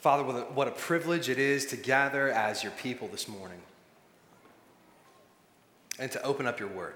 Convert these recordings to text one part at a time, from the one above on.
Father, what a privilege it is to gather as your people this morning and to open up your word.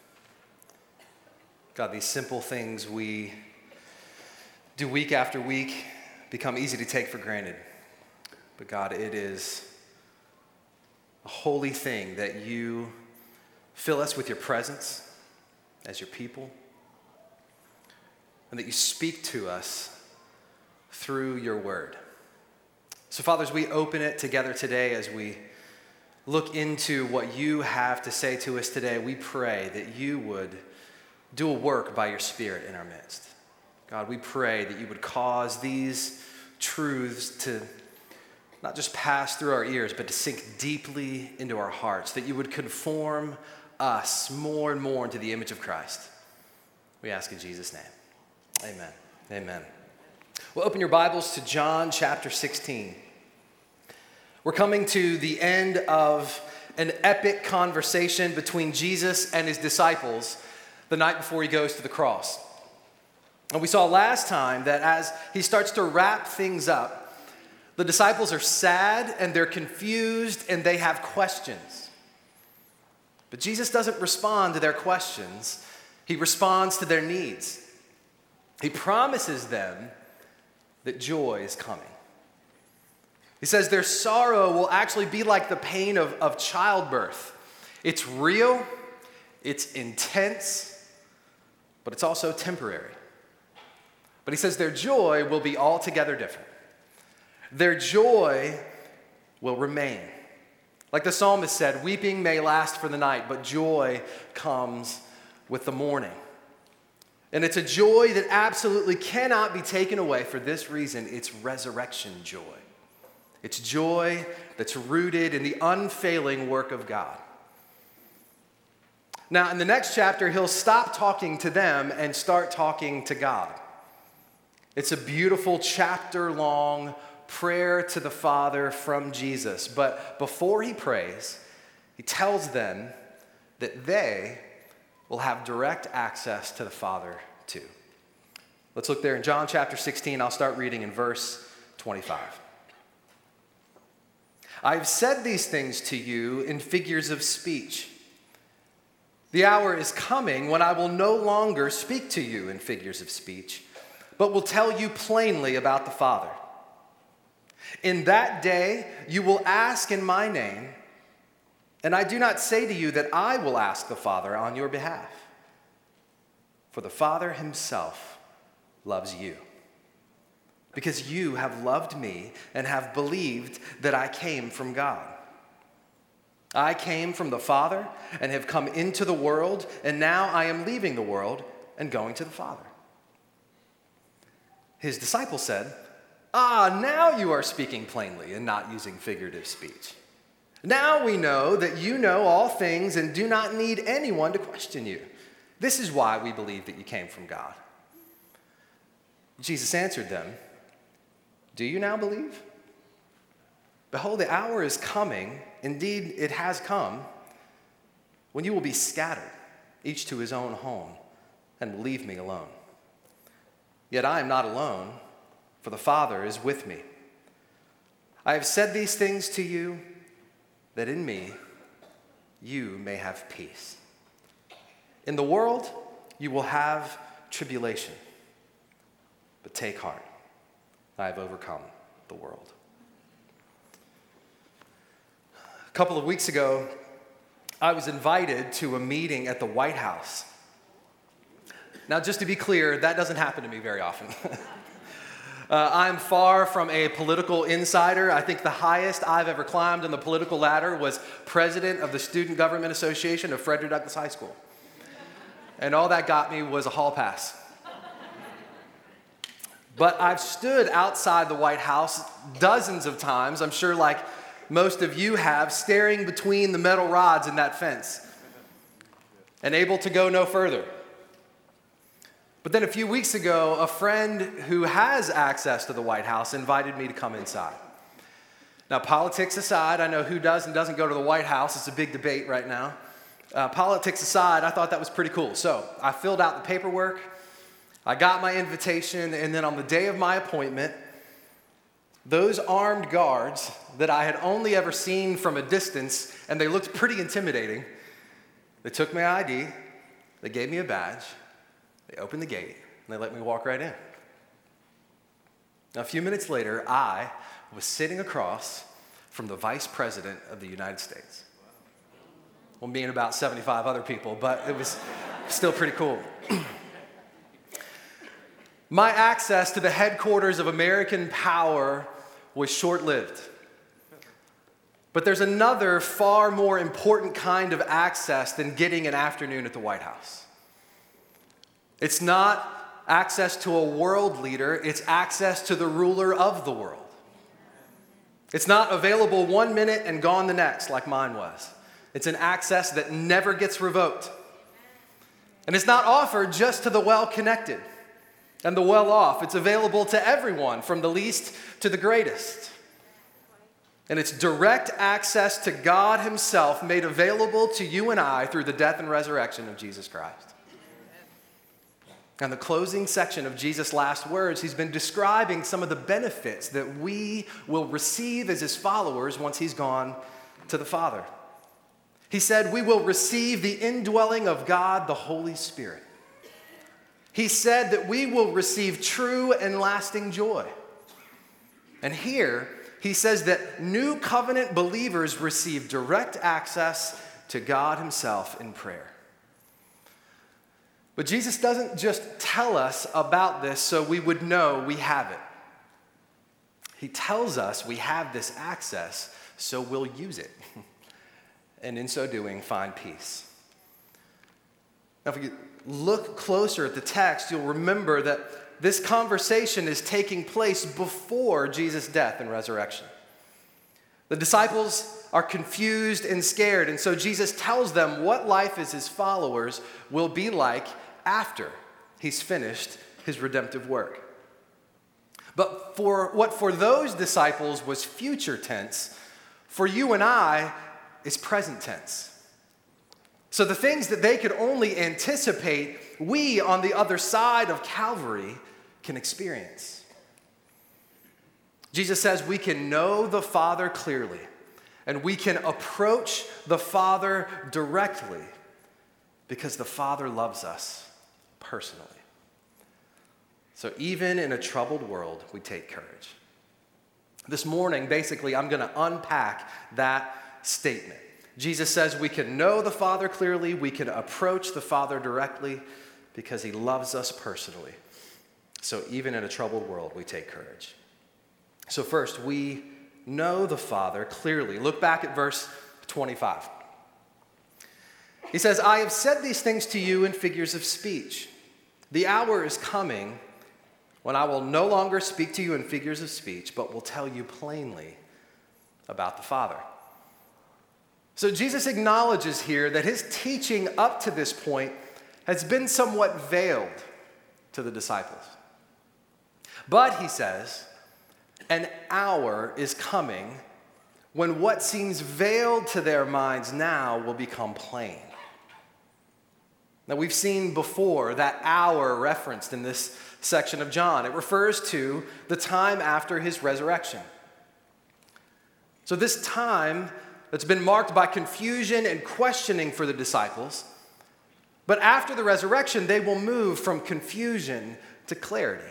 God, these simple things we do week after week become easy to take for granted. But God, it is a holy thing that you fill us with your presence as your people, and that you speak to us through your word. So, Father, as we open it together today, as we look into what you have to say to us today, we pray that you would do a work by your Spirit in our midst. God, we pray that you would cause these truths to not just pass through our ears, but to sink deeply into our hearts, that you would conform us more and more into the image of Christ. We ask in Jesus' name. Amen. Amen. Well, open your Bibles to John chapter 16. We're coming to the end of an epic conversation between Jesus and his disciples the night before he goes to the cross. And we saw last time that as he starts to wrap things up, the disciples are sad and they're confused and they have questions. But Jesus doesn't respond to their questions. He responds to their needs. He promises them that joy is coming. He says their sorrow will actually be like the pain of childbirth. It's real, it's intense, but it's also temporary. But he says their joy will be altogether different. Their joy will remain. Like the psalmist said, weeping may last for the night, but joy comes with the morning. And it's a joy that absolutely cannot be taken away for this reason. It's resurrection joy. It's joy that's rooted in the unfailing work of God. Now, in the next chapter, he'll stop talking to them and start talking to God. It's a beautiful chapter-long prayer to the Father from Jesus. But before he prays, he tells them that they will have direct access to the Father too. Let's look there in John chapter 16. I'll start reading in verse 25. I have said these things to you in figures of speech. The hour is coming when I will no longer speak to you in figures of speech, but will tell you plainly about the Father. In that day you will ask in my name, and I do not say to you that I will ask the Father on your behalf. For the Father himself loves you, because you have loved me and have believed that I came from God. I came from the Father and have come into the world, and now I am leaving the world and going to the Father. His disciples said, now you are speaking plainly and not using figurative speech. Now we know that you know all things and do not need anyone to question you. This is why we believe that you came from God. Jesus answered them, do you now believe? Behold, the hour is coming, indeed it has come, when you will be scattered, each to his own home, and will leave me alone. Yet I am not alone, for the Father is with me. I have said these things to you, that in me you may have peace. In the world you will have tribulation, but take heart, I have overcome the world. A couple of weeks ago, I was invited to a meeting at the White House. Now, just to be clear, that doesn't happen to me very often. I'm far from a political insider. I think the highest I've ever climbed on the political ladder was president of the Student Government Association of Frederick Douglass High School. And all that got me was a hall pass. But I've stood outside the White House dozens of times, I'm sure like most of you have, staring between the metal rods in that fence and able to go no further. But then a few weeks ago, a friend who has access to the White House invited me to come inside. Now, politics aside, I know who does and doesn't go to the White House. It's a big debate right now. Politics aside, I thought that was pretty cool. So I filled out the paperwork, I got my invitation, and then on the day of my appointment, those armed guards that I had only ever seen from a distance, and they looked pretty intimidating, they took my ID, they gave me a badge, they opened the gate, and they let me walk right in. Now, a few minutes later, I was sitting across from the Vice President of the United States. Well, me and about 75 other people, but it was still pretty cool. My access to the headquarters of American power was short-lived. But there's another far more important kind of access than getting an afternoon at the White House. It's not access to a world leader, it's access to the ruler of the world. It's not available 1 minute and gone the next like mine was. It's an access that never gets revoked. And it's not offered just to the well-connected and the well-off. It's available to everyone, from the least to the greatest. And it's direct access to God himself made available to you and I through the death and resurrection of Jesus Christ. And the closing section of Jesus' last words, he's been describing some of the benefits that we will receive as his followers once he's gone to the Father. He said, we will receive the indwelling of God, the Holy Spirit. He said that we will receive true and lasting joy. And here, he says that new covenant believers receive direct access to God himself in prayer. But Jesus doesn't just tell us about this so we would know we have it. He tells us we have this access so we'll use it. And in so doing, find peace. Now, if you look closer at the text, you'll remember that this conversation is taking place before Jesus' death and resurrection. The disciples are confused and scared, and so Jesus tells them what life as his followers will be like after he's finished his redemptive work. But for those disciples was future tense, for you and I is present tense. So the things that they could only anticipate, we on the other side of Calvary can experience. Jesus says we can know the Father clearly, and we can approach the Father directly because the Father loves us personally. So even in a troubled world, we take courage. This morning, basically, I'm going to unpack that statement. Jesus says we can know the Father clearly, we can approach the Father directly because he loves us personally. So even in a troubled world, we take courage. So first, we know the Father clearly. Look back at verse 25. He says, I have said these things to you in figures of speech. The hour is coming when I will no longer speak to you in figures of speech, but will tell you plainly about the Father. So Jesus acknowledges here that his teaching up to this point has been somewhat veiled to the disciples. But he says, an hour is coming when what seems veiled to their minds now will become plain. Now, we've seen before that hour referenced in this section of John. It refers to the time after his resurrection. So this time that's been marked by confusion and questioning for the disciples, but after the resurrection, they will move from confusion to clarity.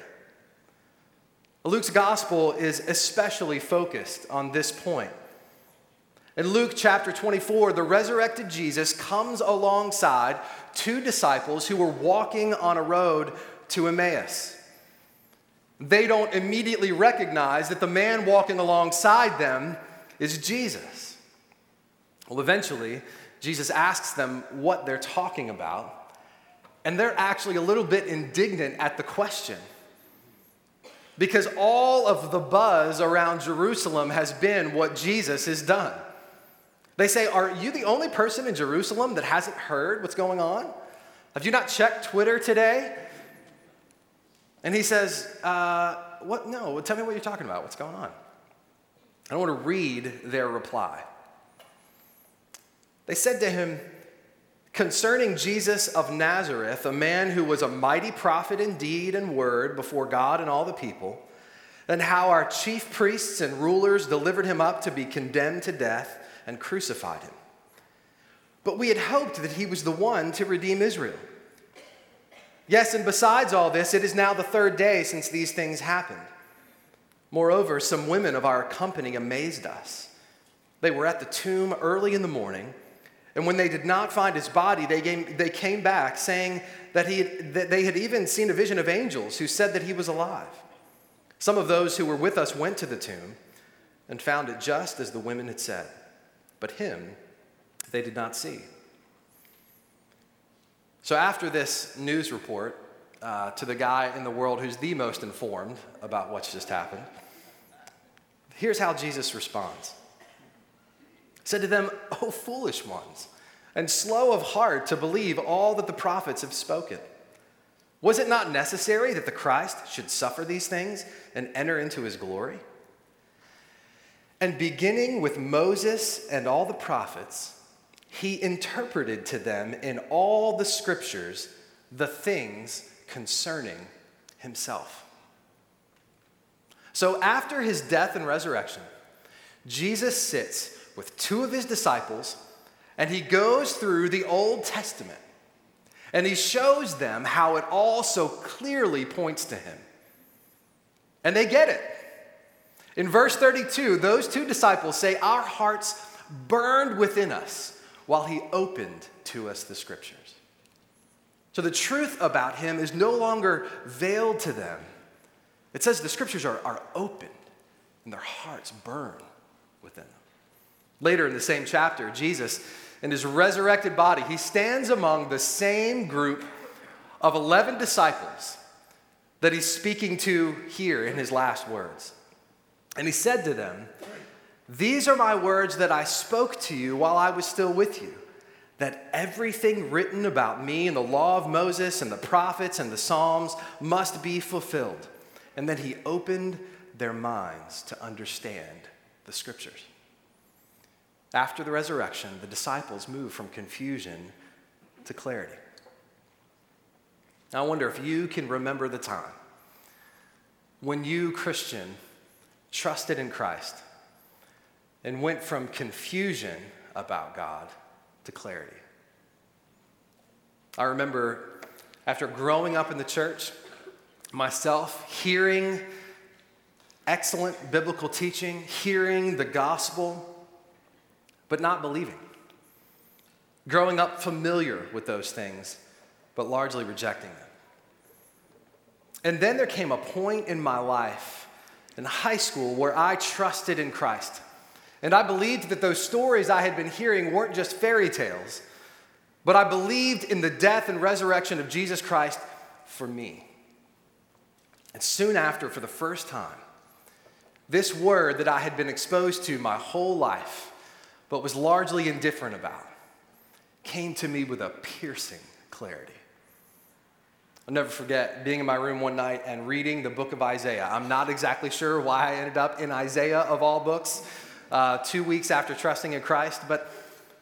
Luke's gospel is especially focused on this point. In Luke chapter 24, the resurrected Jesus comes alongside two disciples who were walking on a road to Emmaus. They don't immediately recognize that the man walking alongside them is Jesus. Well, eventually, Jesus asks them what they're talking about, and they're actually a little bit indignant at the question, because all of the buzz around Jerusalem has been what Jesus has done. They say, are you the only person in Jerusalem that hasn't heard what's going on? Have you not checked Twitter today? And he says, what? No, tell me what you're talking about. What's going on? I want to read their reply. They said to him, concerning Jesus of Nazareth, a man who was a mighty prophet in deed and word before God and all the people, and how our chief priests and rulers delivered him up to be condemned to death and crucified him. But we had hoped that he was the one to redeem Israel. Yes, and besides all this, it is now the third day since these things happened. Moreover, some women of our company amazed us. They were at the tomb early in the morning, and when they did not find his body, they came back saying that they had even seen a vision of angels who said that he was alive. Some of those who were with us went to the tomb and found it just as the women had said, but him they did not see. So after this news report to the guy in the world who's the most informed about what's just happened, here's how Jesus responds. He said to them, "O foolish ones, and slow of heart to believe all that the prophets have spoken. Was it not necessary that the Christ should suffer these things and enter into his glory? And beginning with Moses and all the prophets, he interpreted to them in all the scriptures the things concerning himself." So after his death and resurrection, Jesus sits with two of his disciples and he goes through the Old Testament and he shows them how it all so clearly points to him. And they get it. In verse 32, those two disciples say, "Our hearts burned within us while he opened to us the scriptures." So the truth about him is no longer veiled to them. It says the scriptures are opened and their hearts burn within them. Later in the same chapter, Jesus, in his resurrected body, he stands among the same group of 11 disciples that he's speaking to here in his last words. And he said to them, "These are my words that I spoke to you while I was still with you, that everything written about me in the law of Moses and the prophets and the Psalms must be fulfilled." And then he opened their minds to understand the scriptures. After the resurrection, the disciples moved from confusion to clarity. Now, I wonder if you can remember the time when you, Christian, trusted in Christ and went from confusion about God to clarity. I remember after growing up in the church, myself hearing excellent biblical teaching, hearing the gospel, but not believing. Growing up familiar with those things, but largely rejecting them. And then there came a point in my life in high school where I trusted in Christ. And I believed that those stories I had been hearing weren't just fairy tales, but I believed in the death and resurrection of Jesus Christ for me. And soon after, for the first time, this word that I had been exposed to my whole life, but was largely indifferent about, came to me with a piercing clarity. I'll never forget being in my room one night and reading the book of Isaiah. I'm not exactly sure why I ended up in Isaiah of all books 2 weeks after trusting in Christ, but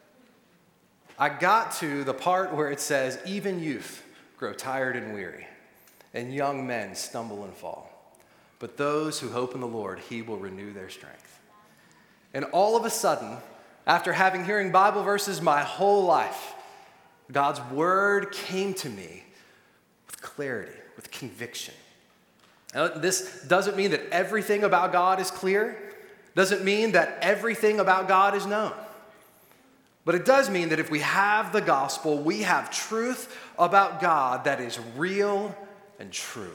I got to the part where it says, "Even youth grow tired and weary, and young men stumble and fall. But those who hope in the Lord, he will renew their strength." And all of a sudden, after having hearing Bible verses my whole life, God's word came to me with clarity, with conviction. Now, this doesn't mean that everything about God is clear. Doesn't mean that everything about God is known. But it does mean that if we have the gospel, we have truth about God that is real and true.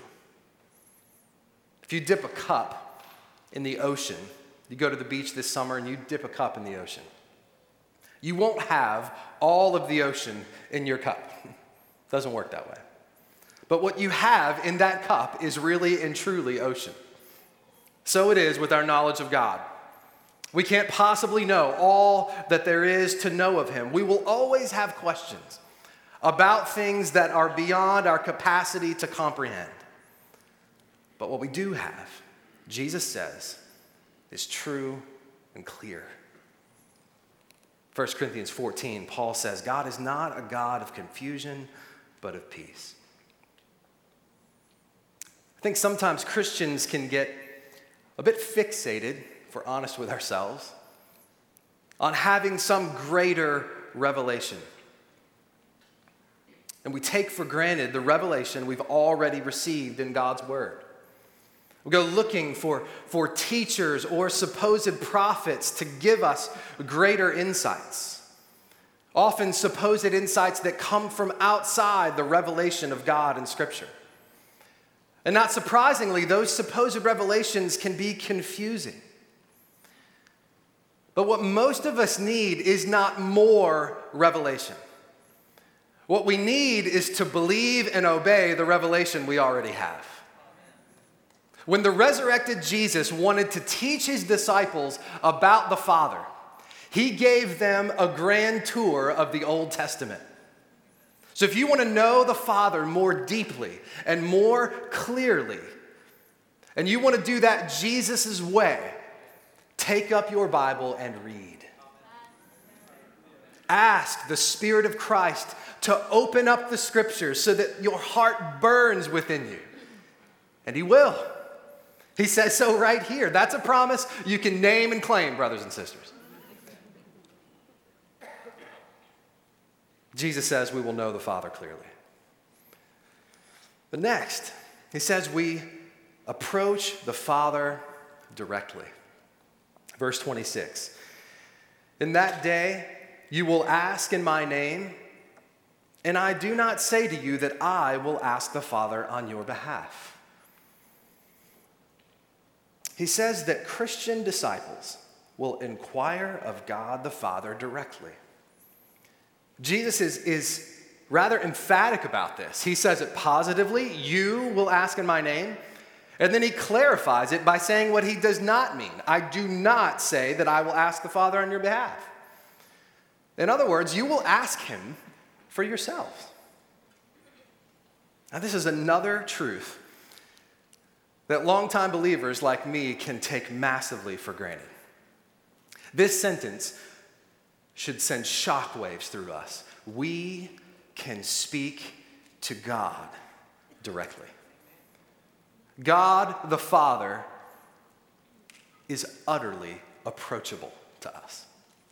If you dip a cup in the ocean, you go to the beach this summer and you dip a cup in the ocean, you won't have all of the ocean in your cup. It doesn't work that way. But what you have in that cup is really and truly ocean. So it is with our knowledge of God. We can't possibly know all that there is to know of him. We will always have questions about things that are beyond our capacity to comprehend. But what we do have, Jesus says, is true and clear. 1 Corinthians 14, Paul says, God is not a God of confusion, but of peace. I think sometimes Christians can get a bit fixated, if we're honest with ourselves, on having some greater revelation. And we take for granted the revelation we've already received in God's word. We go looking for teachers or supposed prophets to give us greater insights, often supposed insights that come from outside the revelation of God in Scripture. And not surprisingly, those supposed revelations can be confusing. But what most of us need is not more revelation. What we need is to believe and obey the revelation we already have. When the resurrected Jesus wanted to teach his disciples about the Father, he gave them a grand tour of the Old Testament. So if you want to know the Father more deeply and more clearly, and you want to do that Jesus' way, take up your Bible and read. Ask the Spirit of Christ to open up the Scriptures so that your heart burns within you. And he will. He says so right here. That's a promise you can name and claim, brothers and sisters. Jesus says we will know the Father clearly. But next, he says we approach the Father directly. Verse 26. In that day you will ask in my name, and I do not say to you that I will ask the Father on your behalf. He says that Christian disciples will inquire of God the Father directly. Jesus is rather emphatic about this. He says it positively, you will ask in my name, and then he clarifies it by saying what he does not mean. I do not say that I will ask the Father on your behalf. In other words, you will ask him for yourselves. Now, this is another truth that longtime believers like me can take massively for granted. This sentence should send shockwaves through us. We can speak to God directly. God the Father is utterly approachable to us.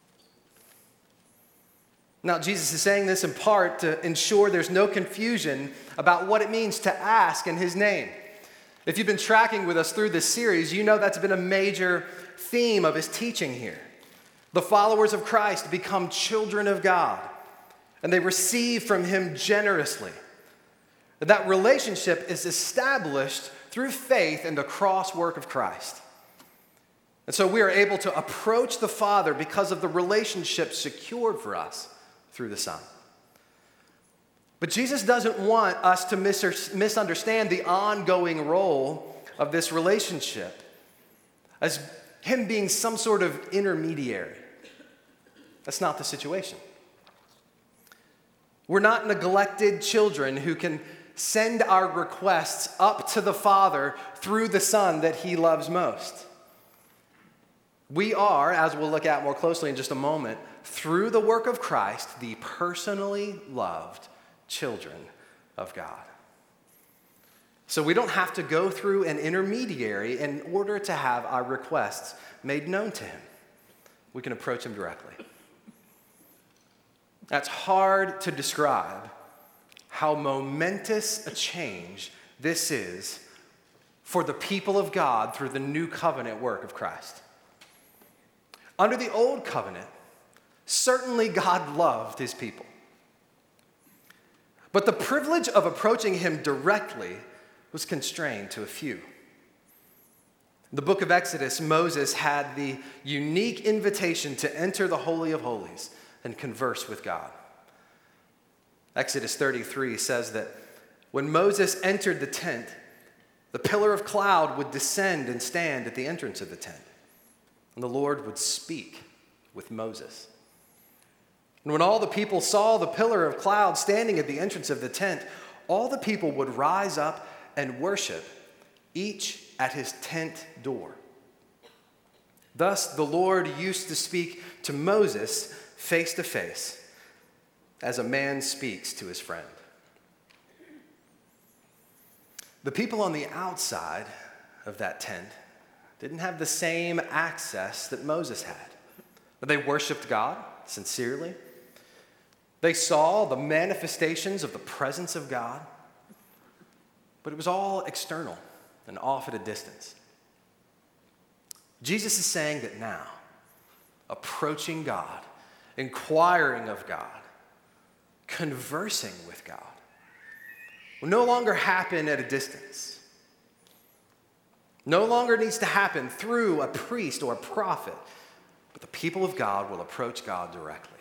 Now, Jesus is saying this in part to ensure there's no confusion about what it means to ask in his name. If you've been tracking with us through this series, you know that's been a major theme of his teaching here. The followers of Christ become children of God, and they receive from him generously. That relationship is established through faith in the cross work of Christ. And so we are able to approach the Father because of the relationship secured for us through the Son. But Jesus doesn't want us to misunderstand the ongoing role of this relationship as him being some sort of intermediary. That's not the situation. We're not neglected children who can send our requests up to the Father through the Son that he loves most. We are, as we'll look at more closely in just a moment, through the work of Christ, the personally loved children of God. So we don't have to go through an intermediary in order to have our requests made known to him. We can approach him directly. That's hard to describe how momentous a change this is for the people of God through the new covenant work of Christ. Under the old covenant, certainly God loved his people. But the privilege of approaching him directly was constrained to a few. In the book of Exodus, Moses had the unique invitation to enter the Holy of Holies and converse with God. Exodus 33 says that when Moses entered the tent, the pillar of cloud would descend and stand at the entrance of the tent, and the Lord would speak with Moses. And when all the people saw the pillar of cloud standing at the entrance of the tent, all the people would rise up and worship, each at his tent door. Thus, the Lord used to speak to Moses face to face, as a man speaks to his friend. The people on the outside of that tent didn't have the same access that Moses had. But they worshiped God sincerely. They saw the manifestations of the presence of God, but it was all external and off at a distance. Jesus is saying that now, approaching God, inquiring of God, conversing with God, will no longer happen at a distance. No longer needs to happen through a priest or a prophet, but the people of God will approach God directly.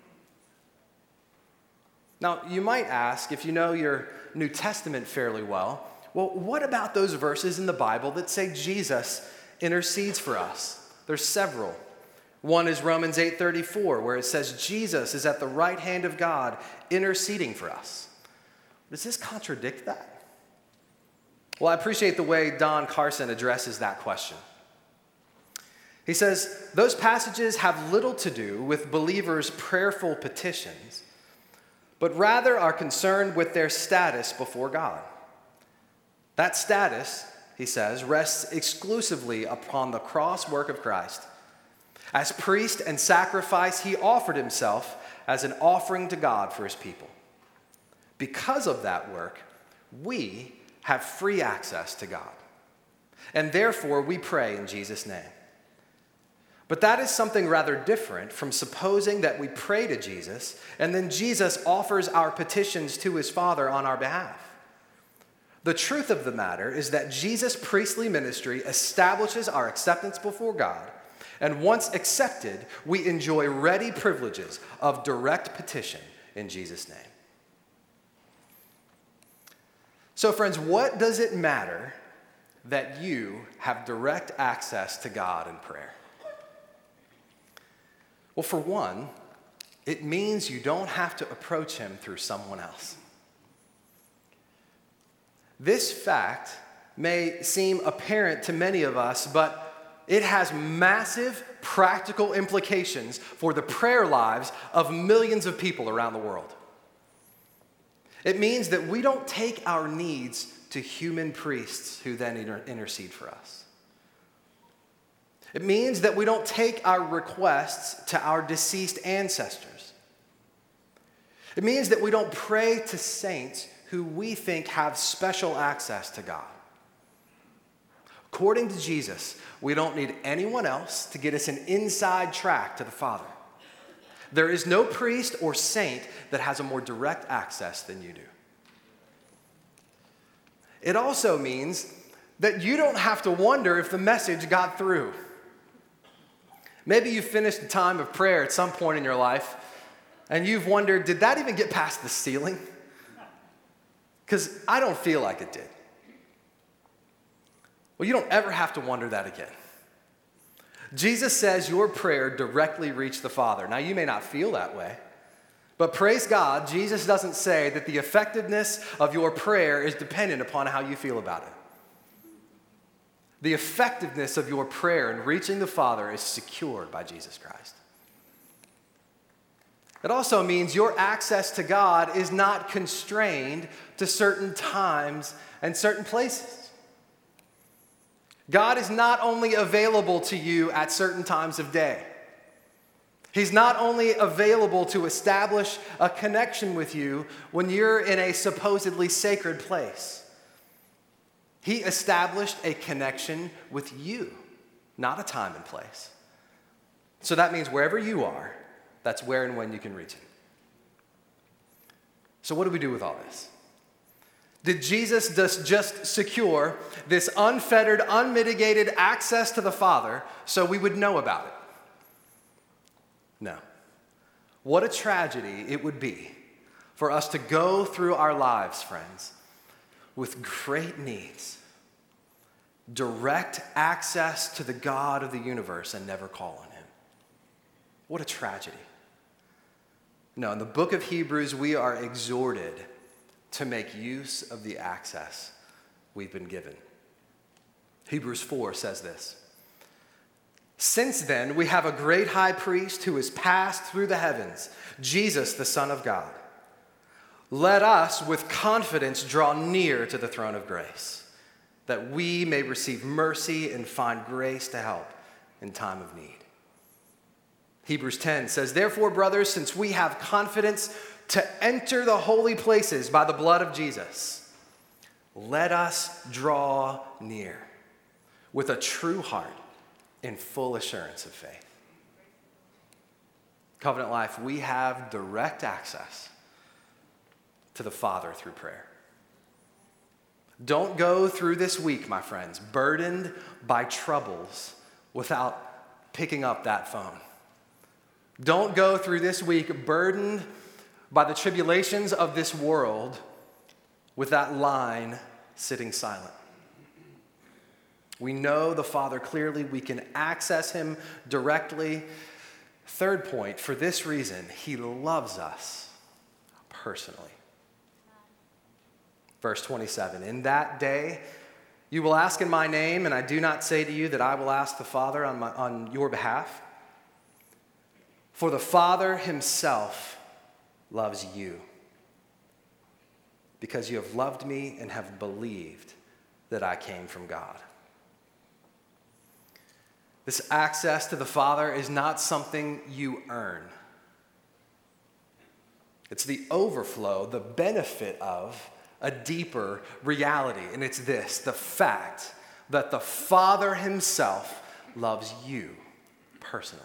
Now, you might ask, if you know your New Testament fairly well, what about those verses in the Bible that say Jesus intercedes for us? There's several. One is Romans 8:34, where it says Jesus is at the right hand of God interceding for us. Does this contradict that? Well, I appreciate the way Don Carson addresses that question. He says, those passages have little to do with believers' prayerful petitions, but rather are concerned with their status before God. That status, he says, rests exclusively upon the cross work of Christ. As priest and sacrifice, he offered himself as an offering to God for his people. Because of that work, we have free access to God. And therefore, we pray in Jesus' name. But that is something rather different from supposing that we pray to Jesus and then Jesus offers our petitions to his Father on our behalf. The truth of the matter is that Jesus' priestly ministry establishes our acceptance before God, and once accepted, we enjoy ready privileges of direct petition in Jesus' name. So, friends, what does it matter that you have direct access to God in prayer? Well, for one, it means you don't have to approach him through someone else. This fact may seem apparent to many of us, but it has massive practical implications for the prayer lives of millions of people around the world. It means that we don't take our needs to human priests who then intercede for us. It means that we don't take our requests to our deceased ancestors. It means that we don't pray to saints who we think have special access to God. According to Jesus, we don't need anyone else to get us an inside track to the Father. There is no priest or saint that has a more direct access than you do. It also means that you don't have to wonder if the message got through. Maybe you finished a time of prayer at some point in your life, and you've wondered, did that even get past the ceiling? Because I don't feel like it did. Well, you don't ever have to wonder that again. Jesus says your prayer directly reached the Father. Now, you may not feel that way, but praise God, Jesus doesn't say that the effectiveness of your prayer is dependent upon how you feel about it. The effectiveness of your prayer in reaching the Father is secured by Jesus Christ. It also means your access to God is not constrained to certain times and certain places. God is not only available to you at certain times of day. He's not only available to establish a connection with you when you're in a supposedly sacred place. He established a connection with you, not a time and place. So that means wherever you are, that's where and when you can reach him. So what do we do with all this? Did Jesus just secure this unfettered, unmitigated access to the Father so we would know about it? No. What a tragedy it would be for us to go through our lives, friends, with great needs, direct access to the God of the universe and never call on him. What a tragedy. No, in the book of Hebrews, we are exhorted to make use of the access we've been given. Hebrews 4 says this: "Since then, we have a great high priest who has passed through the heavens, Jesus, the Son of God. Let us with confidence draw near to the throne of grace." that we may receive mercy and find grace to help in time of need. Hebrews 10 says, "Therefore, brothers, since we have confidence to enter the holy places by the blood of Jesus, let us draw near with a true heart in full assurance of faith." Covenant Life, we have direct access to the Father through prayer. Don't go through this week, my friends, burdened by troubles without picking up that phone. Don't go through this week burdened by the tribulations of this world with that line sitting silent. We know the Father clearly. We can access him directly. Third point, for this reason, he loves us personally. Verse 27, "In that day you will ask in my name, and I do not say to you that I will ask the Father on your behalf. For the Father himself loves you, because you have loved me and have believed that I came from God." This access to the Father is not something you earn. It's the overflow, the benefit of a deeper reality. And it's this, the fact that the Father himself loves you personally.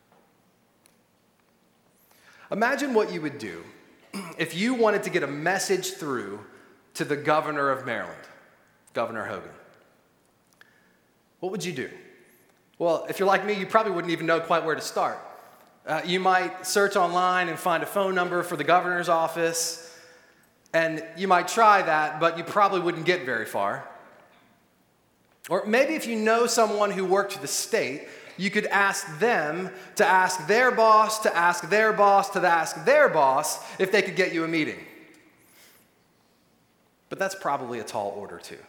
Imagine what you would do if you wanted to get a message through to the governor of Maryland, Governor Hogan. What would you do? Well, if you're like me, you probably wouldn't even know quite where to start. You might search online and find a phone number for the governor's office, and you might try that, but you probably wouldn't get very far. Or maybe if you know someone who worked for the state, you could ask them to ask their boss, to ask their boss, to ask their boss if they could get you a meeting. But that's probably a tall order too.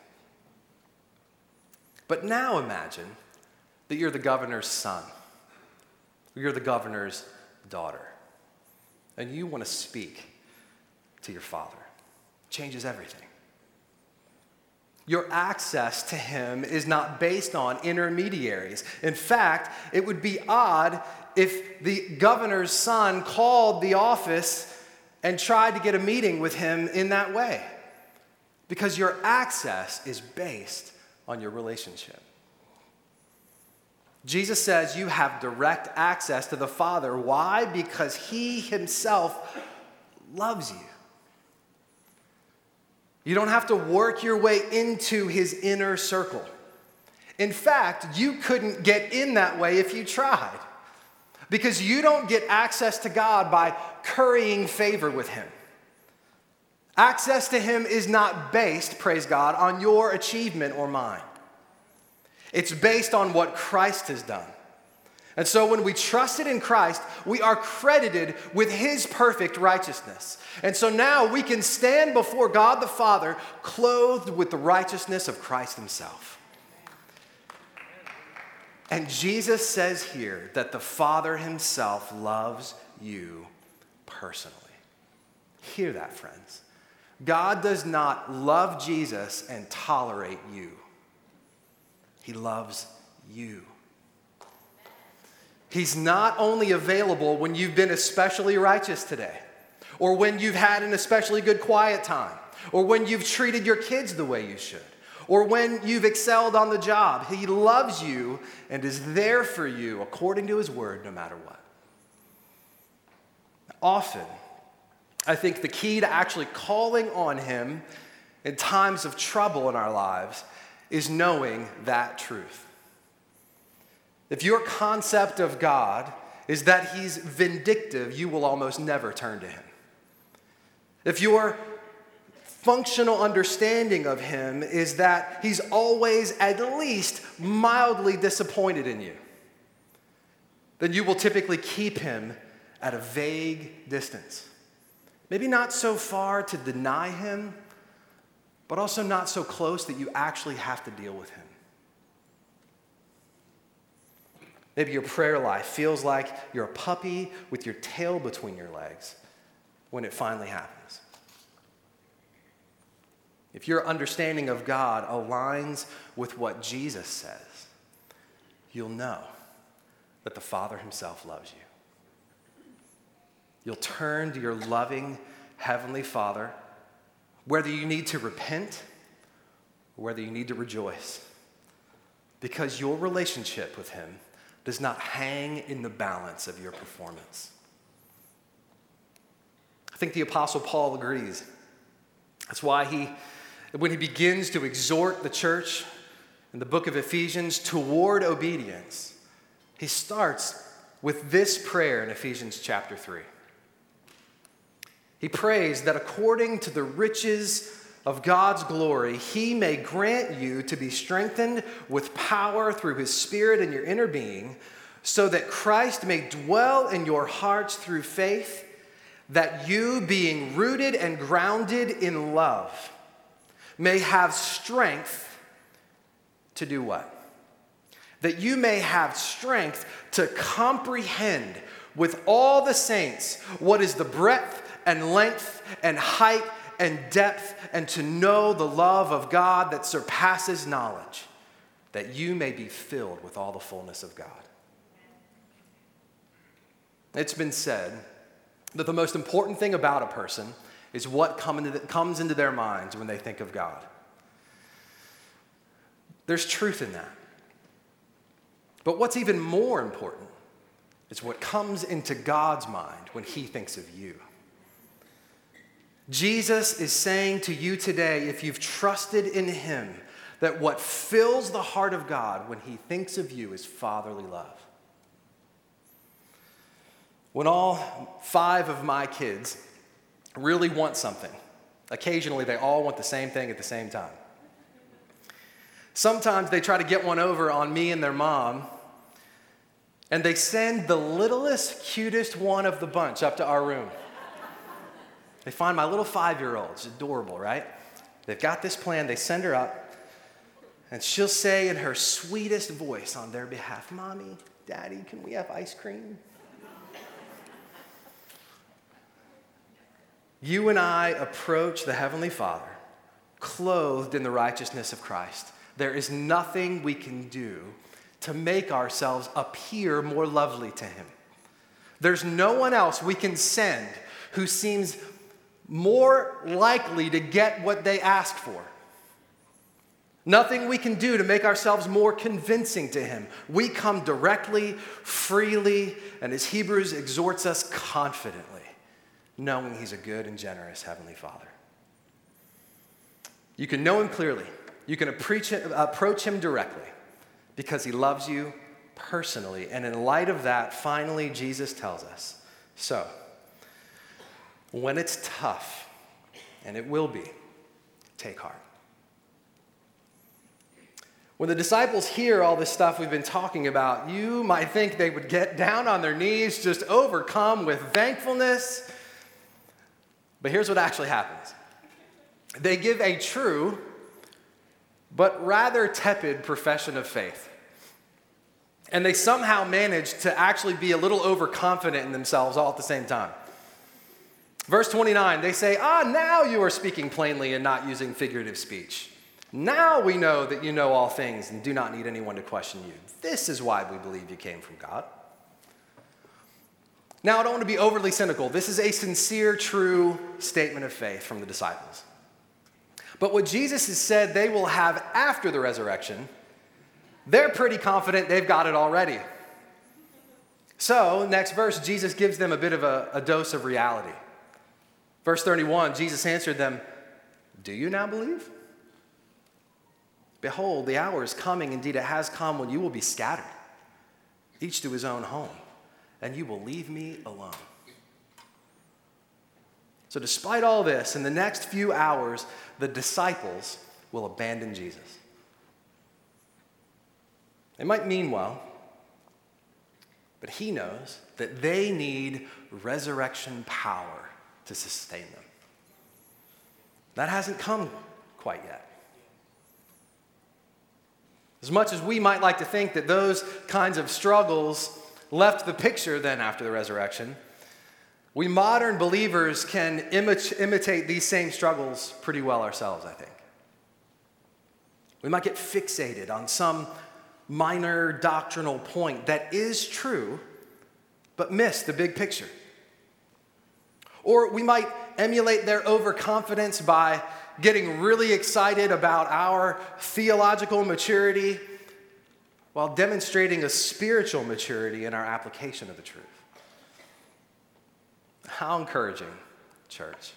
But now imagine that you're the governor's son, you're the governor's daughter, and you want to speak to your Father. It changes everything. Your access to him is not based on intermediaries. In fact, it would be odd if the governor's son called the office and tried to get a meeting with him in that way, because your access is based on your relationship. Jesus says you have direct access to the Father. Why? Because he himself loves you. You don't have to work your way into his inner circle. In fact, you couldn't get in that way if you tried, because you don't get access to God by currying favor with him. Access to him is not based, praise God, on your achievement or mine. It's based on what Christ has done. And so when we trusted in Christ, we are credited with his perfect righteousness. And so now we can stand before God the Father clothed with the righteousness of Christ himself. And Jesus says here that the Father himself loves you personally. Hear that, friends. God does not love Jesus and tolerate you. He loves you. He's not only available when you've been especially righteous today, or when you've had an especially good quiet time, or when you've treated your kids the way you should, or when you've excelled on the job. He loves you and is there for you according to his word, no matter what. Often, I think the key to actually calling on him in times of trouble in our lives is knowing that truth. If your concept of God is that he's vindictive, you will almost never turn to him. If your functional understanding of him is that he's always at least mildly disappointed in you, then you will typically keep him at a vague distance. Maybe not so far to deny him, but also not so close that you actually have to deal with him. Maybe your prayer life feels like you're a puppy with your tail between your legs when it finally happens. if your understanding of God aligns with what Jesus says, you'll know that the Father himself loves you. You'll turn to your loving Heavenly Father, whether you need to repent or whether you need to rejoice, because your relationship with him does not hang in the balance of your performance. I think the Apostle Paul agrees. That's why when he begins to exhort the church in the book of Ephesians toward obedience, he starts with this prayer in Ephesians chapter 3. He prays that according to the riches of God's glory, he may grant you to be strengthened with power through his Spirit in your inner being, so that Christ may dwell in your hearts through faith, that you, being rooted and grounded in love, may have strength to do what? That you may have strength to comprehend with all the saints what is the breadth and length and height and depth, and to know the love of God that surpasses knowledge, that you may be filled with all the fullness of God. It's been said that the most important thing about a person is what comes into their minds when they think of God. There's truth in that. But what's even more important is what comes into God's mind when he thinks of you. Jesus is saying to you today, if you've trusted in him, that what fills the heart of God when he thinks of you is fatherly love. When all 5 of my kids really want something, occasionally they all want the same thing at the same time. Sometimes they try to get one over on me and their mom, and they send the littlest, cutest one of the bunch up to our room. They find my little 5-year-old. It's adorable, right? They've got this plan. They send her up, and she'll say in her sweetest voice on their behalf, "Mommy, Daddy, can we have ice cream?" You and I approach the Heavenly Father clothed in the righteousness of Christ. There is nothing we can do to make ourselves appear more lovely to him. There's no one else we can send who seems more likely to get what they ask for. Nothing we can do to make ourselves more convincing to him. We come directly, freely, and as Hebrews exhorts us, confidently, knowing he's a good and generous Heavenly Father. You can know him clearly. You can approach him directly because he loves you personally. And in light of that, finally, Jesus tells us, so, when it's tough, and it will be, take heart. When the disciples hear all this stuff we've been talking about, you might think they would get down on their knees, just overcome with thankfulness. But here's what actually happens. They give a true, but rather tepid profession of faith. And they somehow manage to actually be a little overconfident in themselves all at the same time. Verse 29, they say, now you are speaking plainly and not using figurative speech. Now we know that you know all things and do not need anyone to question you. This is why we believe you came from God. Now, I don't want to be overly cynical. This is a sincere, true statement of faith from the disciples. But what Jesus has said they will have after the resurrection, they're pretty confident they've got it already. So, next verse, Jesus gives them a bit of a dose of reality. Verse 31, Jesus answered them, "Do you now believe? Behold, the hour is coming, indeed it has come, when you will be scattered, each to his own home, and you will leave me alone." So despite all this, in the next few hours, the disciples will abandon Jesus. They might mean well, but he knows that they need resurrection power to sustain them. That hasn't come quite yet. As much as we might like to think that those kinds of struggles left the picture then after the resurrection, we modern believers can imitate these same struggles pretty well ourselves, I think. We might get fixated on some minor doctrinal point that is true, but miss the big picture. Or we might emulate their overconfidence by getting really excited about our theological maturity while demonstrating a spiritual maturity in our application of the truth. How encouraging, church,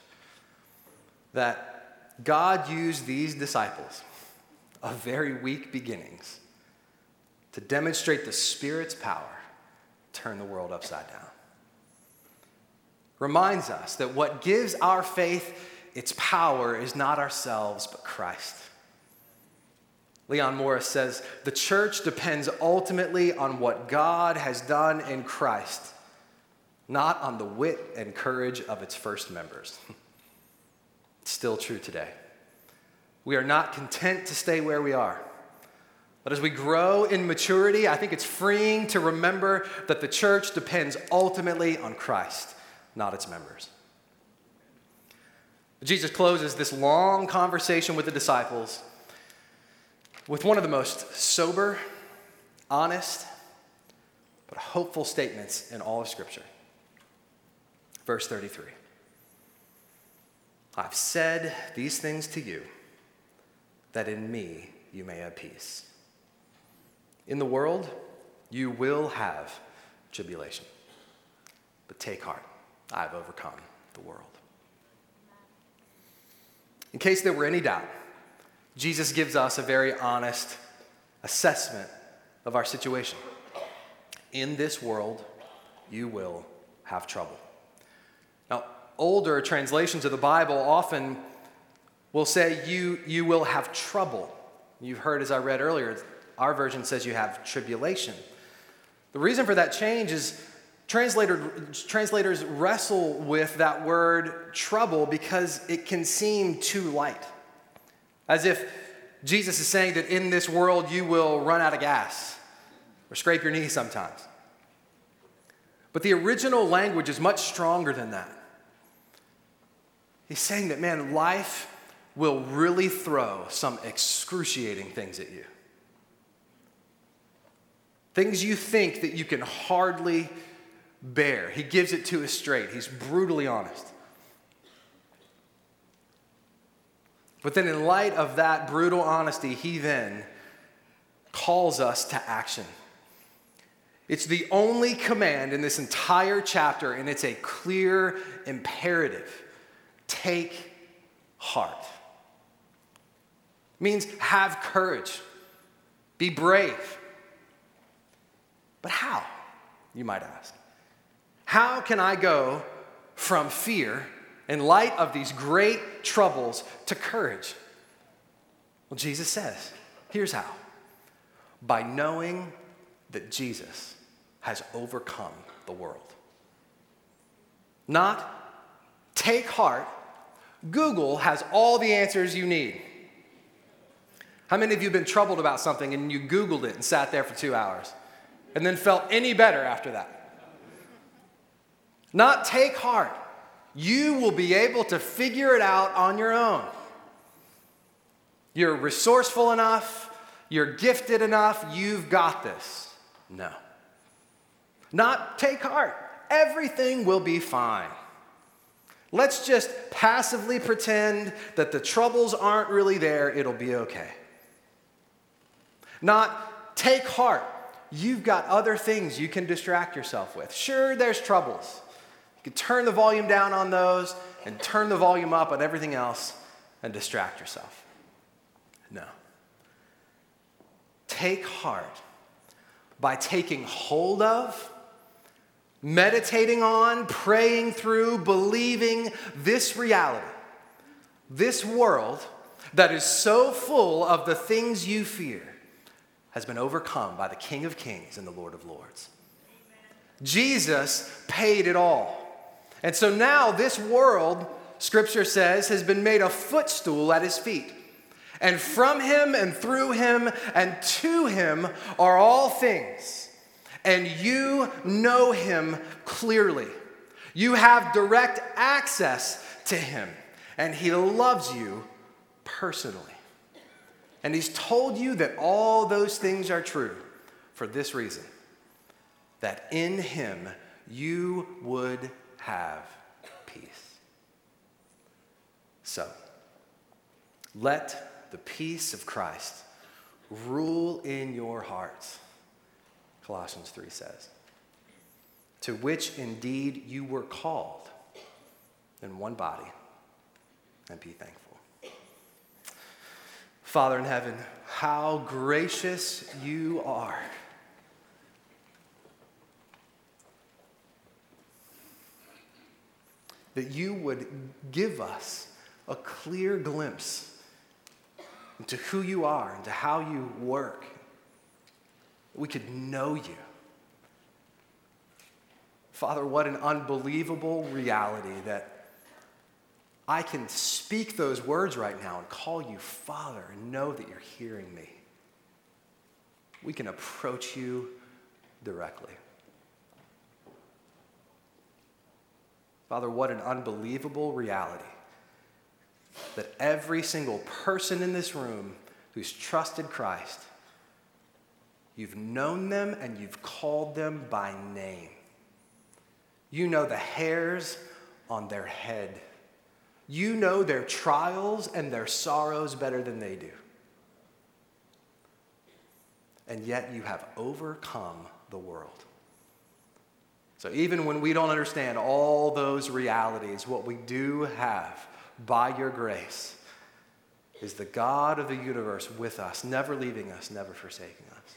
that God used these disciples of very weak beginnings to demonstrate the Spirit's power to turn the world upside down. Reminds us that what gives our faith its power is not ourselves, but Christ. Leon Morris says, the church depends ultimately on what God has done in Christ, not on the wit and courage of its first members. It's still true today. We are not content to stay where we are. But as we grow in maturity, I think it's freeing to remember that the church depends ultimately on Christ, not its members. Jesus closes this long conversation with the disciples with one of the most sober, honest, but hopeful statements in all of Scripture. Verse 33. I've said these things to you, that in me you may have peace. In the world, you will have tribulation. But take heart, I have overcome the world. In case there were any doubt, Jesus gives us a very honest assessment of our situation. In this world, you will have trouble. Now, older translations of the Bible often will say you will have trouble. You've heard, as I read earlier, our version says you have tribulation. The reason for that change is translators wrestle with that word trouble because it can seem too light. As if Jesus is saying that in this world you will run out of gas or scrape your knee sometimes. But the original language is much stronger than that. He's saying that, man, life will really throw some excruciating things at you. Things you think that you can hardly bear. He gives it to us straight. He's brutally honest. But then in light of that brutal honesty, he then calls us to action. It's the only command in this entire chapter, and it's a clear imperative. Take heart. It means have courage. Be brave. But how, you might ask? How can I go from fear in light of these great troubles to courage? Well, Jesus says, here's how. By knowing that Jesus has overcome the world. Not take heart. Google has all the answers you need. How many of you have been troubled about something and you Googled it and sat there for 2 hours and then felt any better after that? Not take heart. You will be able to figure it out on your own. You're resourceful enough. You're gifted enough. You've got this. No. Not take heart. Everything will be fine. Let's just passively pretend that the troubles aren't really there. It'll be okay. Not take heart. You've got other things you can distract yourself with. Sure, there's troubles. You can turn the volume down on those and turn the volume up on everything else and distract yourself. No. Take heart by taking hold of, meditating on, praying through, believing this reality, this world that is so full of the things you fear has been overcome by the King of Kings and the Lord of Lords. Jesus paid it all. And so now this world, Scripture says, has been made a footstool at his feet. And from him and through him and to him are all things. And you know him clearly. You have direct access to him. And he loves you personally. And he's told you that all those things are true for this reason, that in him you would have peace. So, let the peace of Christ rule in your hearts, Colossians 3 says, to which indeed you were called in one body, and be thankful. Father in heaven, how gracious you are. That you would give us a clear glimpse into who you are and to how you work. We could know you. Father, what an unbelievable reality that I can speak those words right now and call you Father and know that you're hearing me. We can approach you directly. Father, what an unbelievable reality that every single person in this room who's trusted Christ, you've known them and you've called them by name. You know the hairs on their head. You know their trials and their sorrows better than they do. And yet you have overcome the world. So even when we don't understand all those realities, what we do have by your grace is the God of the universe with us, never leaving us, never forsaking us.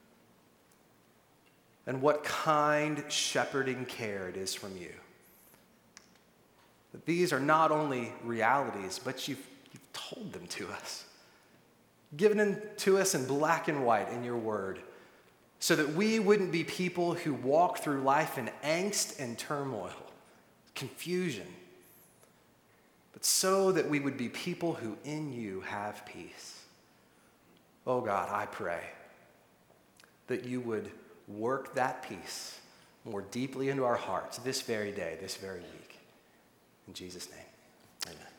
And what kind shepherding care it is from you. That these are not only realities, but you've told them to us. Given them to us in black and white in your word, so that we wouldn't be people who walk through life in angst and turmoil, confusion, but so that we would be people who in you have peace. Oh God, I pray that you would work that peace more deeply into our hearts this very day, this very week. In Jesus' name, amen.